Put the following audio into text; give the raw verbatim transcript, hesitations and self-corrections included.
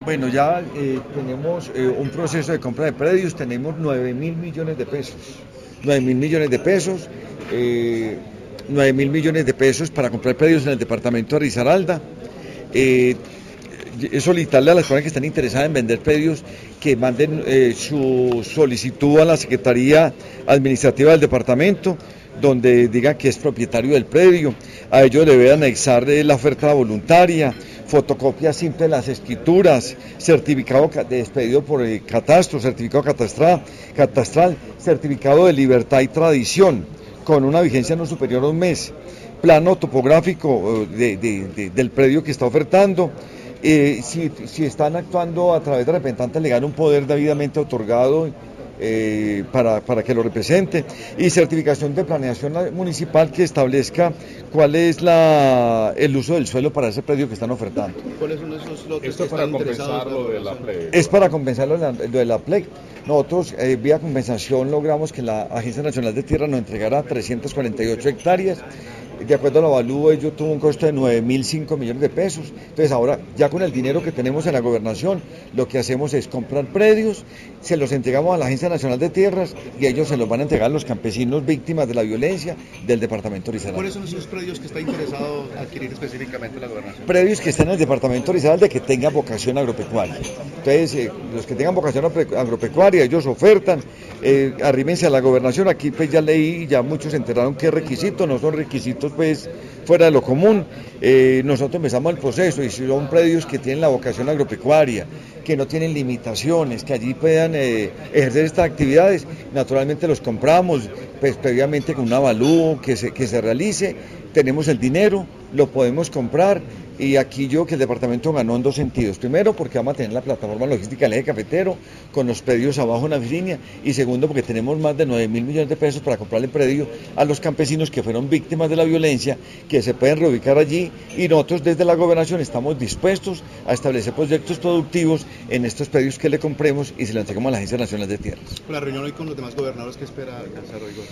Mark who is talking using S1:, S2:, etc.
S1: Bueno, ya eh, tenemos eh, un proceso de compra de predios, tenemos nueve mil millones de pesos, nueve mil millones de pesos, eh, nueve mil millones de pesos para comprar predios en el departamento de Risaralda. Eh, solicitarle a las personas que están interesadas en vender predios que manden eh, su solicitud a la Secretaría Administrativa del departamento, donde digan que es propietario del predio. A ellos le debe anexar eh, la oferta voluntaria, fotocopia simple de las escrituras, certificado de expedido por el catastro, certificado catastral, catastral, certificado de libertad y tradición, con una vigencia no superior a un mes, plano topográfico de, de, de, del predio que está ofertando. Eh, si, si están actuando a través de representantes legales, un poder debidamente otorgado eh, para, para que lo represente, y certificación de planeación municipal que establezca cuál es la, el uso del suelo para ese predio que están ofertando.
S2: ¿Cuáles son esos lotes?
S3: Esto es para compensar lo de la P L E.
S1: Es para compensar lo de la, lo de la P L E. Nosotros, eh, vía compensación, logramos que la Agencia Nacional de Tierra nos entregara trescientas cuarenta y ocho hectáreas. De acuerdo al avalúo, ello tuvo un costo de nueve mil cinco millones de pesos. Entonces ahora, ya con el dinero que tenemos en la gobernación, lo que hacemos es comprar predios, se los entregamos a la Agencia Nacional de Tierras y ellos se los van a entregar a los campesinos víctimas de la violencia del departamento de Risaralda.
S2: ¿Cuáles son esos predios que está interesado adquirir específicamente la gobernación?
S1: Predios que estén en el departamento de Risaralda que tengan vocación agropecuaria. Entonces, eh, los que tengan vocación agropecuaria, ellos ofertan, eh, arrímense a la gobernación. Aquí pues ya leí, ya muchos se enteraron qué requisitos, no son requisitos pues fuera de lo común. Eh, nosotros empezamos el proceso y si son predios que tienen la vocación agropecuaria, que no tienen limitaciones, que allí puedan eh, ejercer estas actividades, naturalmente los compramos, pues previamente con un avalúo que se, que se realice, tenemos el dinero, lo podemos comprar. Y aquí yo que el departamento ganó en dos sentidos. Primero, porque vamos a tener la plataforma logística del eje cafetero con los predios abajo en la línea. Y segundo, porque tenemos más de nueve mil millones de pesos para comprarle predio a los campesinos que fueron víctimas de la violencia, que se pueden reubicar allí. Y nosotros desde la gobernación estamos dispuestos a establecer proyectos productivos en estos predios que le compremos y se le entregamos a la Agencia Nacional de Tierras.
S2: La reunión hoy con los demás gobernadores, ¿qué espera alcanzar hoy?